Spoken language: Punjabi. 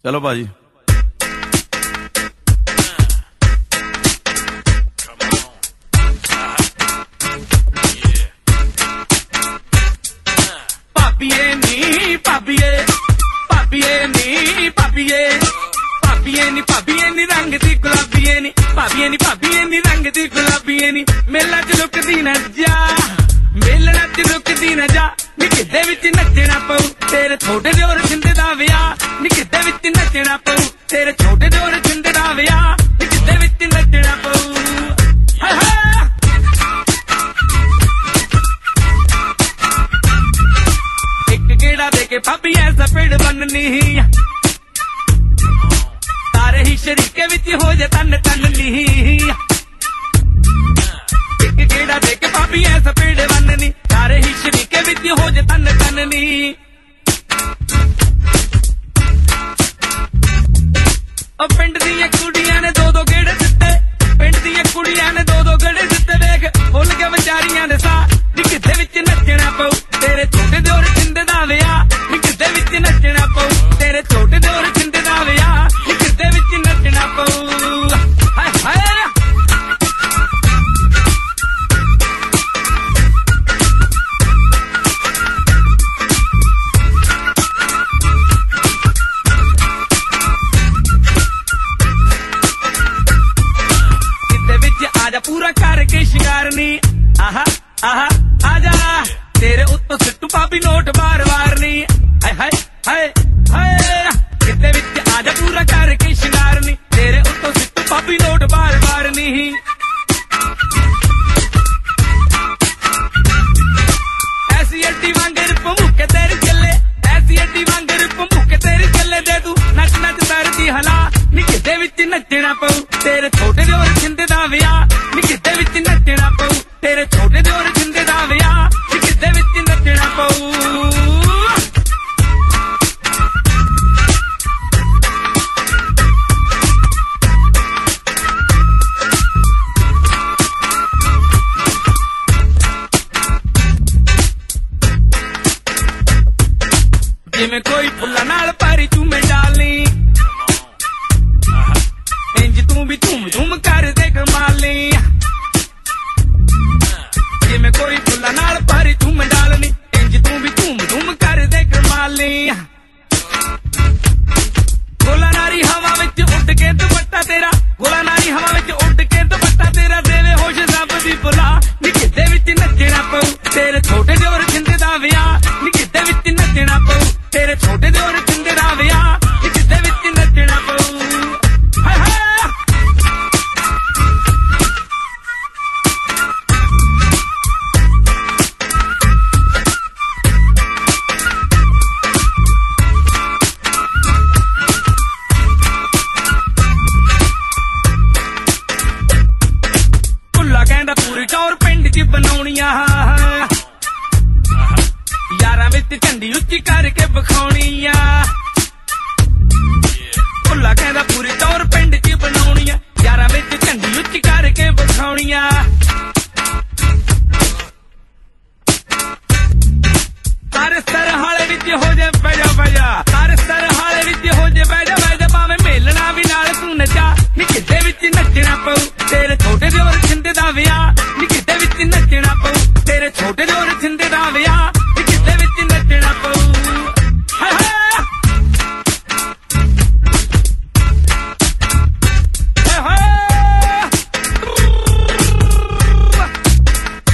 ਚਲੋ ਭਾਜੀ। ਭਾਬੀਏ ਨੀ ਭਾਬੀਏ, ਭਾਬੀਏ ਨੀ ਭਾਬੀਏ, ਭਾਬੀਏ ਨੀ ਭਾਬੀਏ ਨੀ ਰੰਗ ਦੀ ਗੁਲਾਬੀਏ ਨੀ, ਭਾਬੀਏ ਨੀ ਭਾਬੀਏ ਨੀ ਰੰਗ ਦੀ ਗੁਲਾਬੀਏ ਨੀ। ਮੇਲਾ ਚ ਲੁਕਦੀ ਨਾ ਜਾ, ਮੇਲਣਾ ਚ ਲੁਕਦੀ ਨਾ ਜਾ, ਨੀ ਕਿੱਦੇ ਵਿੱਚ ਨੱਚਣਾ ਪਊ ਤੇਰੇ ਛੋਟੇ ਦਿਓਰ ਛਿੰਦੇ ਦਾ ਵਿਆਹ, ਨੀ ਕਿੱਦੇ ਵਿੱਚ ਨੱਚਣਾ ਪਊ ਤੇਰੇ ਛੋਟੇ ਦਿਓਰ ਛਿੰਦੇ ਦਾ ਵਿਆਹ, ਨੀ ਕਿੱਦੇ ਵਿੱਚ ਨੱਚਣਾ ਪਊ। ਹਾਏ ਹਾਏ ਇੱਕ ਗੇੜਾ ਦੇ ਕੇ ਭਾਬੀ ਐਸਾ ਪੇੜ ਬੰਨਨੀ, ਤਾਰੇ ਹੀ ਸ਼ਰੀਕੇ ਵਿੱਚ ਹੋ ਜੇ ਤਨ ਤਨ ਨੀ। ਇੱਕ ਗੇੜਾ ਦੇ ਕੇ ਭਾਬੀ ਐਸਾ ਪੇੜ ਬੰਨਨੀ, ਤਾਰੇ ਹੀ ਸ਼ਰੀਕੇ ਵਿੱਚ ਹੋ ਜੇ ਤਨ ਤਨ ਨੀ। ਉਹ ਪਿੰਡ ਦੀਆਂ ਕੁੜੀਆਂ ਨੇ ਦੋ ਦੋ ਗੇੜੇ ਦਿੱਤੇ, ਪਿੰਡ ਦੀਆਂ ਕੁੜੀਆਂ ਨੇ ਦੋ ਦੋ ਗੇੜੇ ਦਿੱਤੇ, ਵੇਖ ਭੁੱਲ ਕੇ ਵਿਚਾਰੀਆਂ ਦੇ ਸਾਹ, ਨੀ ਕਿੱਦੇ ਵਿੱਚ ਨੱਚਣਾ ਪਊ ਤੇਰੇ ਛੋਟੇ ਦਿਓਰ ਛਿੰਦੇ ਦਾ ਵਿਆਹ, ਨੀ ਕਿੱਦੇ ਵਿੱਚ ਨੱਚਣਾ ਪਊ ਤੇਰੇ ਛੋਟੇ ਦਿਓਰ ਛਿੰਦੇ ਦਾ ਵਿਆਹ, ਨੀ ਕਿੱਦੇ ਵਿੱਚ ਨੱਚਣਾ ਪਊ। ਹਾਏ ਹਾਏ ਆਜਾ ਪੂਰਾ ਕਰਕੇ ਸ਼ਿੰਗਾਰਨੀ, ਆਹਾ ਆਹਾ ਆਜਾ ਤੇਰੇ ਉੱਤੋਂ ਸਿੱਟੂ ਭਾਬੀ ਨੋਟ ਵਾਰ ਵਾਰ ਨੀ। ਹਾਏ ਹਾਏ ਹਾਏ ਹਾਏ ਕਿਤੇ ਵਿੱਚ ਆਜਾ ਪੂਰਾ ਕਰਕੇ ਸ਼ਿੰਗਾਰਨੀ, ਤੇਰੇ ਉੱਤੋਂ ਸਿੱਟੂ ਭਾਬੀ ਨੋਟ ਵਾਰ ਵਾਰ ਨੀ। ਐਸੀ ਅੱਡੀ ਵਾਂਗਰ ਭਮੂਕੇ ਤੇਰੇ ਚੱਲੇ, ਐਸੀ ਅੱਡੀ ਵਾਂਗਰ ਭਮੂਕੇ ਤੇਰੇ ਚੱਲੇ, ਦੇ ਤੂੰ ਨੱਚ ਨੱਚ ਤਰਦੀ ਹਲਾ, ਨੀ ਕਿਤੇ ਵਿੱਚ ਨੱਚਣਾ ਪਊ ਤੇਰੇ ਛੋਟੇ ਦਿਓਰ ਛਿੰਦੇ ਦਾ ਵਿਆਹ, ਨੀ ਕਿੱਦੇ ਵਿੱਚ ਨੱਚਣਾ ਪਊ ਤੇਰੇ ਛੋਟੇ ਦਿਓਰ ਛਿੰਦੇ ਦਾ ਵਿਆਹ, ਨੀ ਕਿੱਦੇ ਵਿੱਚ ਨੱਚਣਾ ਪਊ। ਜਿਵੇਂ ਕੋਈ ਫੁੱਲਾਂ ਨਾਲ ਪਾਰੀ ਚੂਮੇ